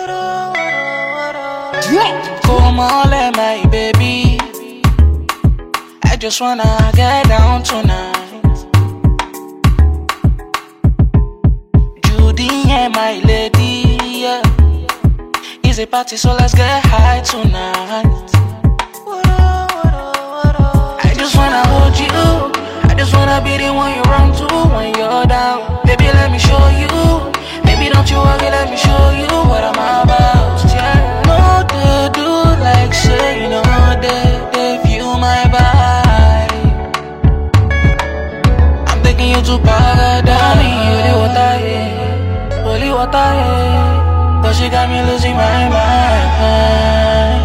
Come on, let my baby. I just wanna get down tonight. Judy and my lady, yeah. It's a party, so let's get high tonight. I just wanna hold you. I just wanna be the one you run to when you're down. Baby, let me show you. Baby, don't you worry, let me show you what I'm about. Yeah, no, they do like say, you know, they view my body. I'm taking you to paradise. Holy water, yeah. Cause she got me losing my mind.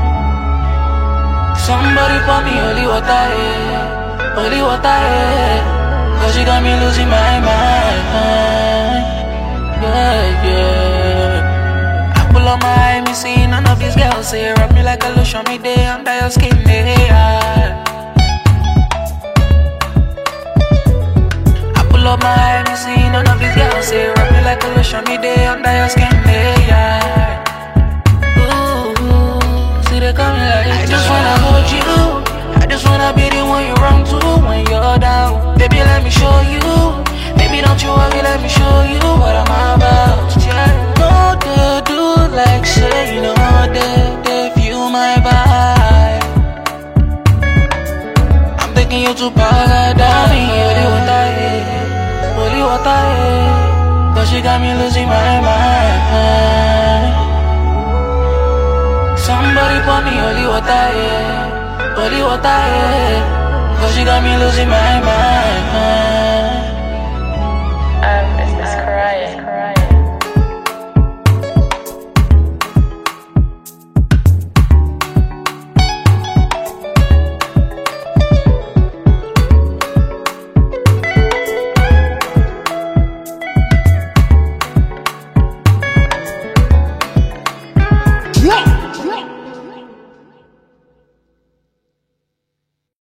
Somebody pour me holy water, yeah. Holy water, yeah. Cause she got me losing my mind. Yeah, yeah. I pull on my eye, me see none of these girls say rub me like a lotion, me day under your skin, yeah. I pull up my eye, me see none of these girls say rub me like a lotion, me day under your skin, yeah. Ooh, see they coming like I just wanna hold you. I just wanna be the one you run to when you're down. Baby, let me show you. Baby, don't you worry, let me show you what I'm about. Yeah, no, they do like say, you know, they view my vibe. I'm taking you to paradise. Holy water, yeah. Cause she got me losing my mind. Somebody pour me holy water, yeah. Holy water, yeah. Cause she got me losing my mind.